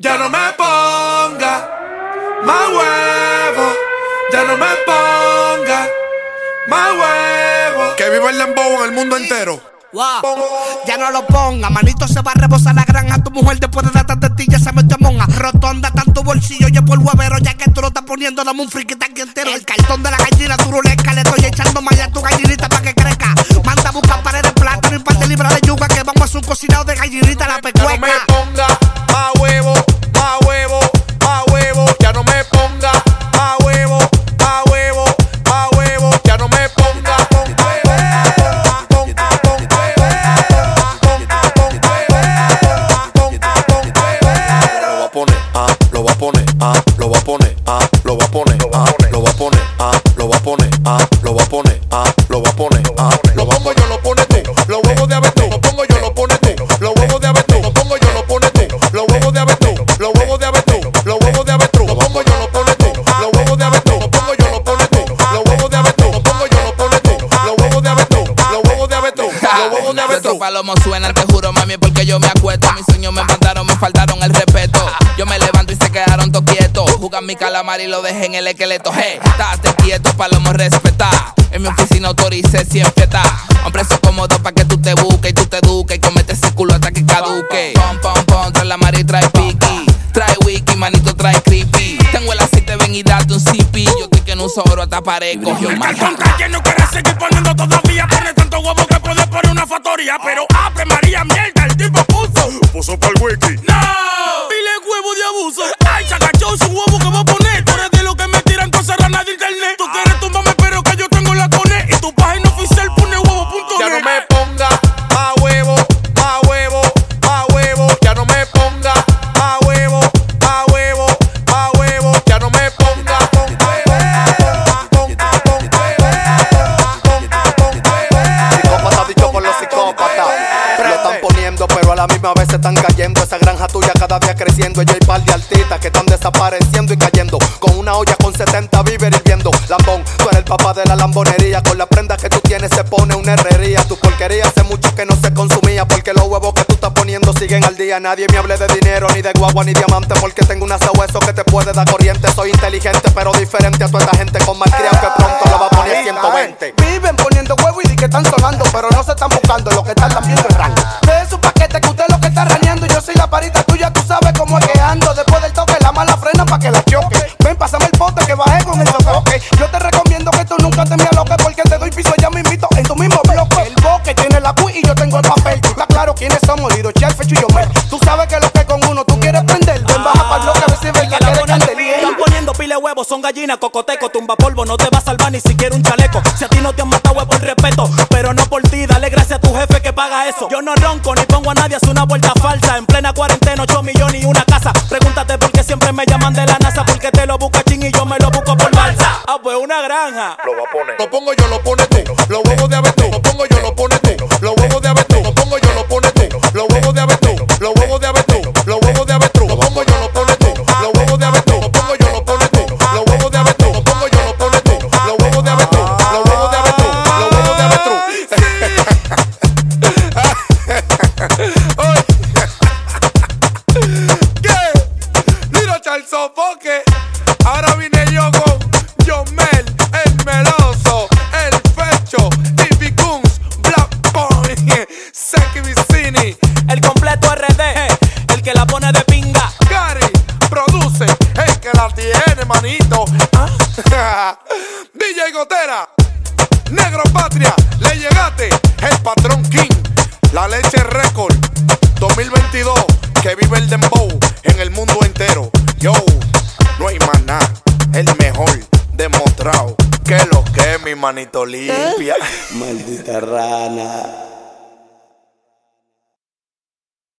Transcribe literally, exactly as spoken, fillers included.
Ya no me ponga más huevo, ya no me ponga más huevo. Que viva el dembow en el mundo entero. Wow. Ya no lo ponga, manito, se va a rebosar la granja. Tu mujer después de dar tanta tetilla se mete monja. Rotonda tanto bolsillo y por huevero. Ya que tú lo estás poniendo, dame un friki tanque entero. El cartón de la gallina, tú ruleca. Le estoy echando malla a tu gallinita para que crezca. Manda a buscar paredes de plátano y un par de libras de yuca. Que vamos a hacer un cocinado de gallinita a la pecueca. Ya no me ponga más huevo, más huevo, más huevo. Ya no me ponga más huevo, más huevo, más huevo. Ya no me ponga. Lo va a poner, ah, lo va a poner, ah, lo va a poner, ah, lo va a poner, ah, lo va a poner, ah, lo va a poner, ah, lo va a poner, ah, lo pongo yo, lo pone tú, los huevos de avetú, lo pongo yo, lo pone tú, los huevos de avetú, lo pongo yo, lo pone tú, los huevos de avetú, los huevos de avetú, los huevos de avetú, lo pongo yo, lo pone tú, los huevos de avetú, lo pongo yo, lo pone tú, los huevos de avetú, lo pongo yo, lo pone tú, los huevos de avetú, los huevos de avetú, los huevos de avetú. Estos palomos suenan, te juro, mami, porque yo me acuesto. Mis sueños me mandaron, me faltaron el respeto. Yo me levanto y se quedaron todos quietos. Jugan mi calamar y lo dejé en el esqueleto. Hey, estate quieto, palomo, respeta. En mi oficina autoricé cien fiestas. Un precio cómodo pa' que tú te busques y tú te eduques. Y comete ese culo hasta que caduque. Pom, pom, pom, trae la mar y trae piqui. Trae wiki, manito, trae creepy. Tengo el aceite, ven y date un sipi. Yo estoy que en un sobro hasta pared cogió El más. cartón que no quiere seguir poniendo todavía. Pone tanto huevo que puede poner una factoría. Pero abre María, mierda, el tipo puso. Puso pa'l wiki. ¡No! Pile huevo de abuso. Ay, se agachó su huevo que va a poner. Tú eres de lo que me tiran cosas ranas de internet. Tú quieres tumbarme, pero que yo tengo la cone. Y tu página oficial pone huevo punto net. Ya no me ponga más huevo, más huevo, más huevo. Ya no me ponga más huevo, más huevo, más huevo. Ya no me ponga. Psicópata dicho por los psicópatas. Lo están poniendo, pero a la misma vez se están cayendo. Esa granja tuya cada día creciendo. Y hay par de artistas que están desapareciendo y cayendo. Con una olla con setenta víveres hirviendo. Lambón, tú eres el papá de la lambonería. Con las prendas que tú tienes se pone una herrería. Tu porquería hace mucho que no se consumía. Porque los huevos que tú estás poniendo siguen al día. Nadie me hable de dinero, ni de guagua, ni diamante. Porque tengo una hueso que te puede dar corriente. Soy inteligente, pero diferente a toda esta gente con malcriado que pronto lo va a poner ciento veinte. Viven poniendo huevo y di que están sonando, pero no se están buscando lo que están viendo en rango. De esos paquetes que usted lo que está raneando. Yo soy la parita tuya, tú sabes cómo es que ando. Después del toque la mala frena pa' que la choque. Ven, pásame el pote que bajé con el sofoque. Yo te recomiendo que tú nunca te me aloques, porque te doy piso ya mismito en tu mismo bloque. El boque tiene la Q y yo tengo el papel. Está claro quiénes somos, Lido, Chef, Fecho y Yomel. Tú sabes que lo que con uno tú quieres prender. Ven, baja pa'l bloque a ver si es verdad que eres candelier. Están poniendo pile huevos, son gallinas, cocoteco, tumba polvo, no te va a salvar ni siquiera un chaleco. Si a ti no te han matado es por respeto, pero no por ti, dale gracias a tu jefe que paga eso. Yo no ronco ni pongo a nadie a hacer una vuelta falsa. En plena cuarentena, ocho millones y una casa. Pregúntate por qué siempre me llaman de la NASA, porque te lo busca chin y yo me lo busco por balsa. Ah, pues una granja. Lo va a poner. Lo pongo yo, lo pone tú. Los huevos de avetú. Lo pongo yo, lo pone tú. Los huevos de avetú. Lo pongo yo, lo pone tú. Los huevos de avetú. Los huevos de avetú. Los huevos de avetú. Lo pongo yo, lo pone tú. Los huevos de avetú. Lo pongo yo, lo pone tú. Los huevos de avetú. Lo pongo yo, lo pone tú. Los huevos de avetú. Los huevos de avetú. Los huevos de avetú. ¿Qué? Liro Chal Sofoque. Ahora vine yo con Yomel, el meloso, el fecho, Tipi Kunz, Black Point, Seki Vicini, El completo R D, el que la pone de pinga. Gary, produce, el que la tiene, manito. ¿Ah? D J Gotera, Negro Patria, le llegaste, el patrón King, La Leche Record, dos mil veintidós, que vive el dembow en el mundo entero. Yo, no hay más nada, el mejor demostrado que lo que es mi manito limpia. Maldita rana.